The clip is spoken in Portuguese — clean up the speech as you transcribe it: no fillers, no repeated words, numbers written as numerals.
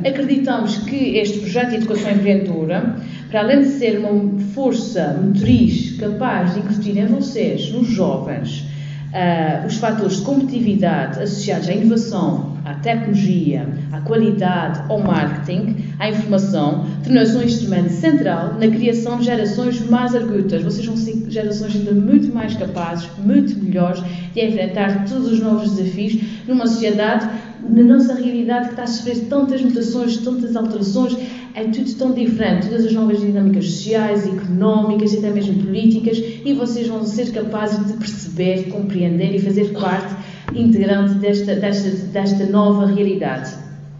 acreditamos que este projeto de educação empreendedora, para além de ser uma força motriz capaz de incutir em vocês, nos jovens, os fatores de competitividade associados à inovação, à tecnologia, à qualidade, ao marketing, à informação, tornou-se um instrumento central na criação de gerações mais argutas. Vocês vão ser gerações ainda muito mais capazes, muito melhores de enfrentar todos os novos desafios numa sociedade, na nossa realidade, que está a sofrer tantas mutações, tantas alterações. É tudo tão diferente, todas as novas dinâmicas sociais, económicas e até mesmo políticas, e vocês vão ser capazes de perceber, compreender e fazer parte integrante desta nova realidade.